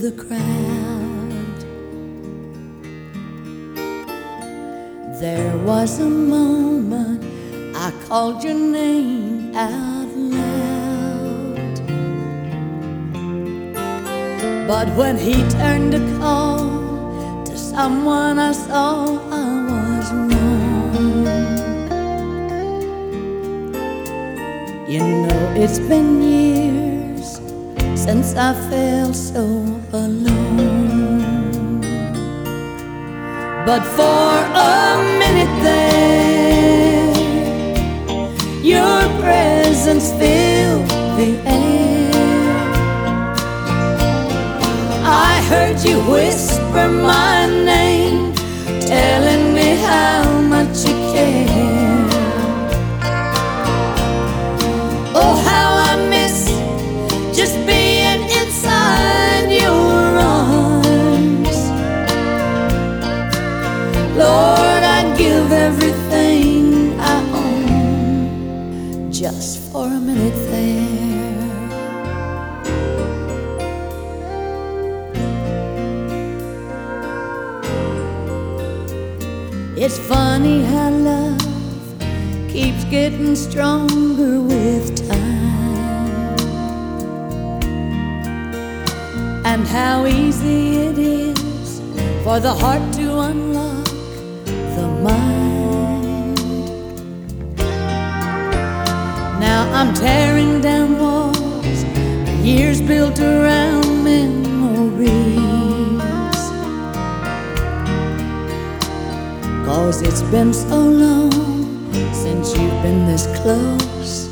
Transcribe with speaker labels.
Speaker 1: the crowd. There was a moment I called your name out loud, but when he turned to call to someone I saw, I was wrong. You know, it's been years since I felt so alone, but for a minute there, your presence filled the air. I heard you whisper my name, telling me how much you care. Oh, how I miss just being inside your arms. Lord, I'd give everything I own just for a minute there. It's funny how love keeps getting stronger with time, and how easy it is for the heart to unlock the mind. Now I'm tearing down walls, years built around memories, 'cause it's been so long since you've been this close